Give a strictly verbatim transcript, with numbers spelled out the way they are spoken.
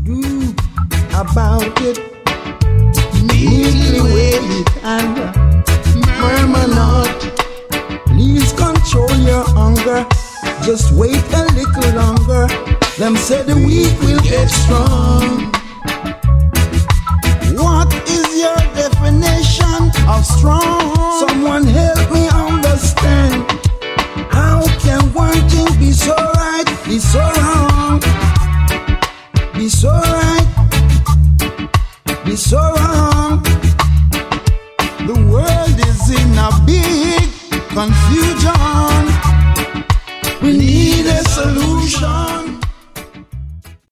do about it? Neatly weigh it and murmur not. Please control your hunger. Just wait a little longer. Them say the weak will get strong. What is your definition of strong? Someone help me understand. How can one thing be so right, be so wrong? Be so right, be so wrong. The world is in a big confusion. We need a solution.